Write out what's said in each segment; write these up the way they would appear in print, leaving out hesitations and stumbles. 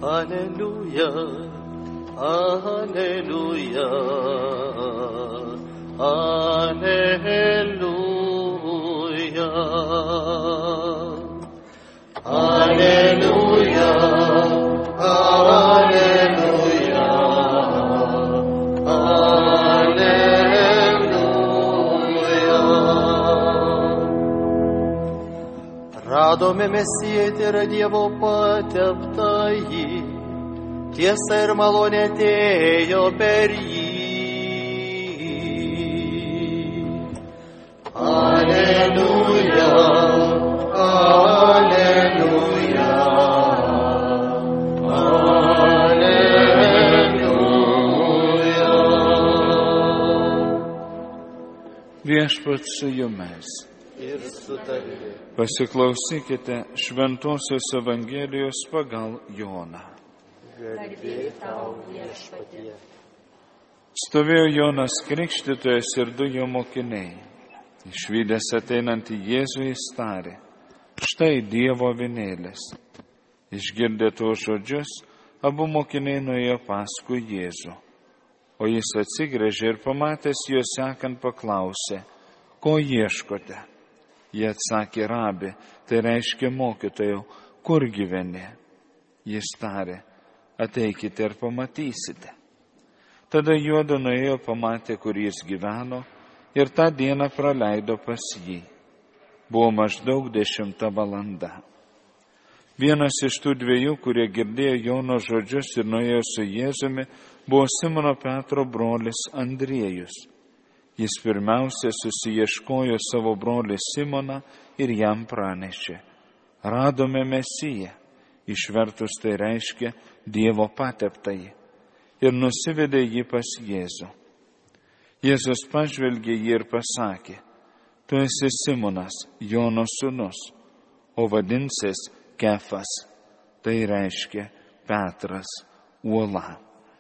Alleluia, Alleluia, Alleluia, Alleluia, Alleluia, Alleluia. Radome Mesiją, tai yra Dievo pateptąjį, tiesa ir malonė atėjo per jį. Alleluia, Alleluia, Alleluia. Viešpats su jumis. Ir su tavimi. Pasiklausykite Šventosios Evangelijos pagal Joną. Garbė tau, Viešpatie. Stovėjo Jonas Krikštytojas ir du jo mokiniai. Išvydęs ateinantį Jėzų jis tarė: štai Dievo avinėlis. Išgirdę tuos žodžius, abu mokiniai nuėjo paskui Jėzų. O jis atsigręžė ir pamatęs juos sekant paklausė: ko ieškote? Jie atsakė: rabi, tai reiškia mokytojau, kur gyveni? Jis tarė: ateikite ir pamatysite. Tada juodu nuėjo, pamatė, kur jis gyveno, ir tą dieną praleido pas jį. Buvo maždaug 10 valanda. Vienas iš tų dviejų, kurie girdėjo Jono žodžius ir nuėjo su Jėzumi, buvo Simono Petro brolis Andriejus. Jis pirmiausia susiieškojo savo brolį Simoną ir jam pranešė: radome Mesiją, išvertus tai reiškia Dievo pateptąjį, ir nusivedė jį pas Jėzų. Jėzus pažvelgė jį ir pasakė: tu esi Simonas, Jono sūnus, o vadinsies Kefas, tai reiškia Petras, uola.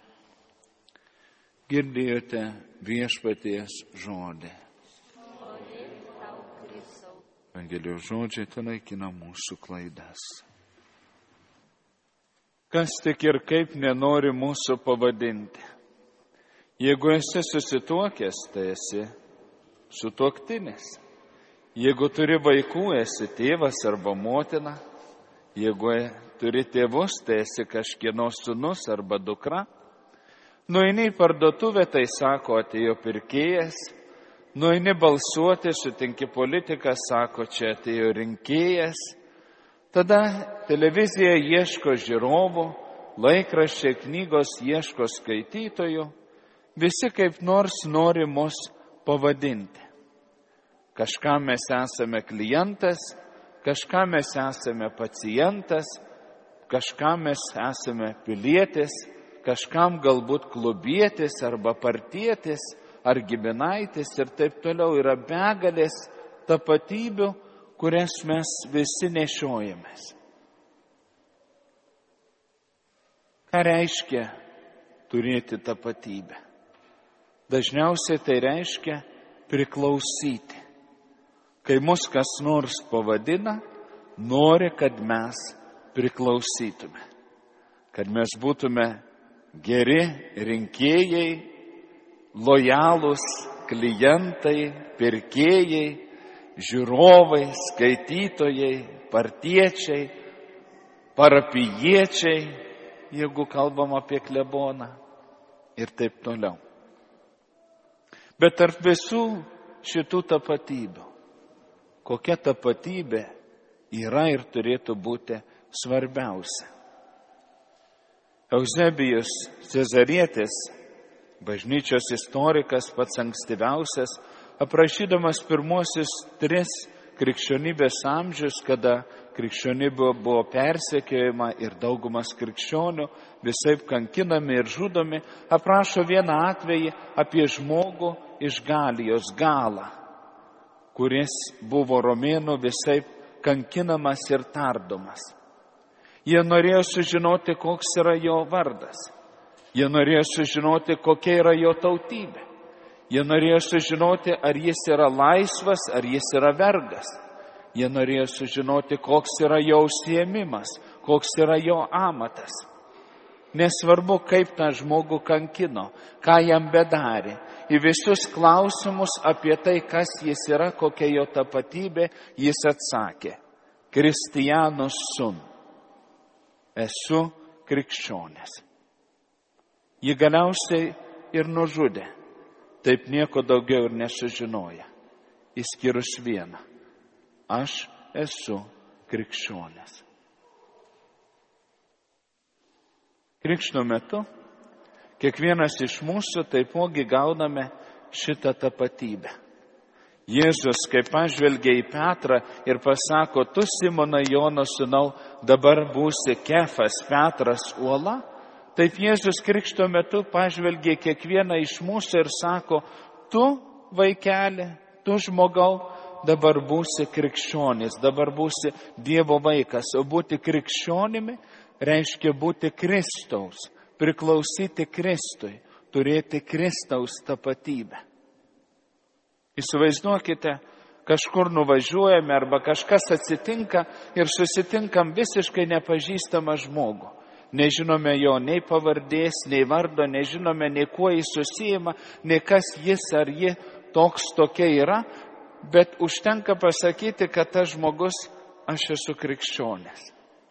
Girdėjote Viešpaties žodį. Evangelijos žodžiai tai naikina mūsų klaidas. Kas tik ir kaip nenori mūsų pavadinti. Jeigu esi susituokęs, tai esi sutuoktinis. Jeigu turi vaikų, esi tėvas arba motina. Jeigu turi tėvus, tai esi kažkieno sūnus arba dukra. Nueini į parduotuvę, tai sako, atėjo pirkėjas. Nueini balsuoti, sutinki politiką, sako, čia atėjo rinkėjas. Tada televizija ieško žiūrovų, laikraščiai, knygos ieško skaitytojų. Visi kaip nors nori mus pavadinti. Kažkam mes esame klientas, kažkam mes esame pacientas, kažkam mes esame pilietis, kažkam galbūt klubietis arba partietis ar giminaitis ir taip toliau. Yra begalės tapatybių, kurias mes visi nešiojamės. Ką reiškia turėti tapatybę? Dažniausiai tai reiškia priklausyti. Kai mus kas nors pavadina, nori, kad mes priklausytume. Kad mes būtume geri rinkėjai, lojalūs klientai, pirkėjai, žiūrovai, skaitytojai, partiečiai, parapijiečiai, jeigu kalbam apie kleboną ir taip toliau. Bet tarp visų šitų tapatybių, kokia tapatybė yra ir turėtų būti svarbiausia? Euzebijus Cezarietis, bažnyčios istorikas, pats ankstyviausias, aprašydamas pirmosius 3 krikščionybės amžius, kada krikščionybė buvo persekiojama ir daugumas krikščionių visaip kankinami ir žudomi, aprašo vieną atvejį apie žmogų iš Galijos, Galą, kuris buvo romėnų visaip kankinamas ir tardomas. Jie norėjo sužinoti, koks yra jo vardas. Jie norėjo sužinoti, kokia yra jo tautybė. Jie norėjo sužinoti, ar jis yra laisvas, ar jis yra vergas. Jie norėjo sužinoti, koks yra jo užsiėmimas, koks yra jo amatas. Nesvarbu, kaip tą žmogų kankino, ką jam bedarė. Į visus klausimus apie tai, kas jis yra, kokia jo tapatybė, jis atsakė: Kristijanus sun. Esu krikščionis. Jį galiausiai ir nužudė. Taip nieko daugiau ir nesužinoja. Išskyrus vieną. Aš esu krikščionis. Krikšto metu kiekvienas iš mūsų taipogi gauname šitą tapatybę. Jėzus, kai pažvelgia į Petrą ir pasako: tu, Simonai, Jono sūnau, dabar būsi Kefas, Petras, uola, taip Jėzus krikšto metu pažvelgia kiekvieną iš mūsų ir sako: tu, vaikeli, tu, žmogau, dabar būsi krikščionis, dabar būsi Dievo vaikas. O būti krikščionimi reiškia būti Kristaus, priklausyti Kristui, turėti Kristaus tapatybę. Įsivaizduokite, kažkur nuvažiuojame arba kažkas atsitinka ir susitinkam visiškai nepažįstamą žmogų. Nežinome jo nei pavardės, nei vardo, nežinome nei kuo jis susijima, nei kas jis ar ji tokia yra, bet užtenka pasakyti, kad tas žmogus: aš esu krikščionis.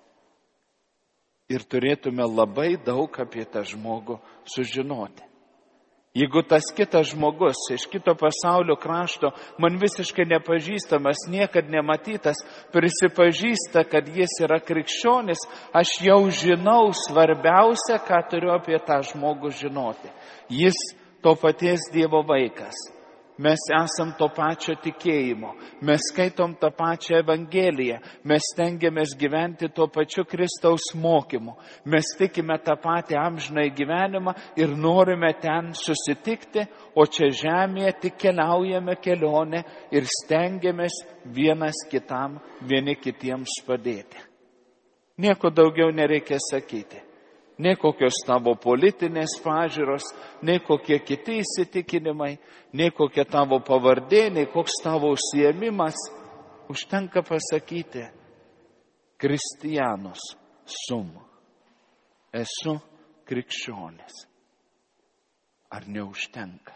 Ir turėtume labai daug apie tą žmogų sužinoti. Jeigu tas kitas žmogus iš kito pasaulio krašto, man visiškai nepažįstamas, niekad nematytas, prisipažįsta, kad jis yra krikščionis, aš jau žinau svarbiausia, ką turiu apie tą žmogų žinoti. Jis to paties Dievo vaikas. Mes esam to pačio tikėjimo, mes skaitom tą pačią Evangeliją, mes stengiamės gyventi tuo pačiu Kristaus mokymu, mes tikime tą patį amžinąjį gyvenimą ir norime ten susitikti, o čia žemėje tik keliaujame kelionę ir stengiamės vienas kitam, vieni kitiems padėti. Nieko daugiau nereikia sakyti. Nei kokios tavo politinės pažiūros, nei kokie kiti įsitikinimai, nei kokia tavo pavardė, nei koks tavo užsiėmimas. Užtenka pasakyti: Kristijanus sum. Esu krikščionis. Ar neužtenka?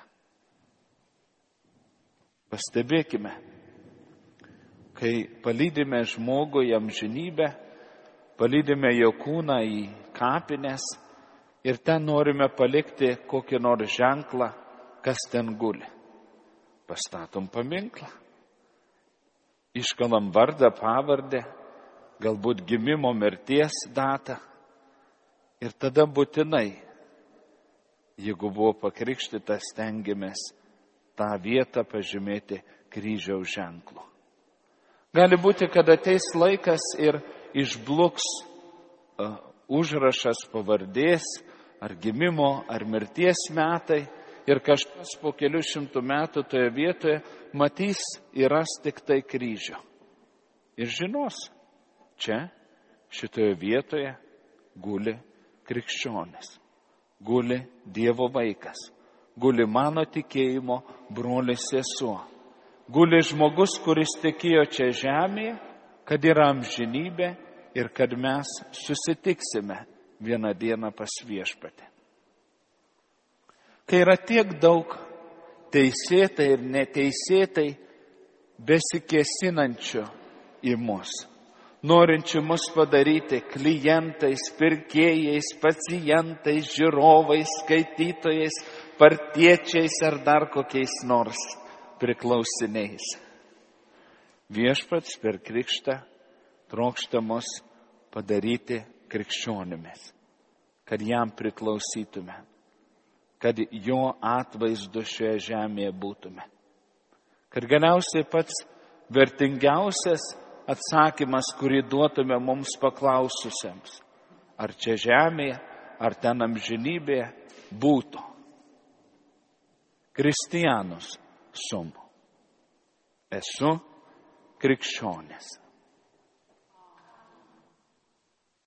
Pastebėkime, kai palydime žmogų į amžinybę, palydime jo kūną į kapines ir ten norime palikti kokį nors ženklą, kas ten guli. Pastatom paminklą, iškalam vardą, pavardę, galbūt gimimo, mirties datą ir tada būtinai, jeigu buvo pakrikštytas, stengiamės tą vietą pažymėti kryžiaus ženklu. Gali būti, kad ateis laikas ir išbluks užrašas pavardės, ar gimimo, ar mirties metai, ir kažkas po kelių šimtų metų toje vietoje matys ir ras tik tai kryžių. Ir žinos, čia, šitoje vietoje guli krikščionis, guli Dievo vaikas, guli mano tikėjimo brolis sesuo, guli žmogus, kuris tikėjo čia žemėje, kad yra amžinybė ir kad mes susitiksime vieną dieną pas Viešpatį. Kai yra tiek daug teisėtai ir neteisėtai besikėsinančių į mus, norinčių mus padaryti klientais, pirkėjais, pacientais, žiūrovais, skaitytojais, partiečiais ar dar kokiais nors priklausiniais. Viešpats per krikštą trokšta mus padaryti krikščionimis, kad jam priklausytume, kad jo atvaizdu šioje žemėje būtume. Kad galiausiai pats vertingiausias atsakymas, kurį duotume mums paklaususiems, ar čia žemėje, ar ten amžinybėje, būtų: Kristijanus sum. Esu krikščionis.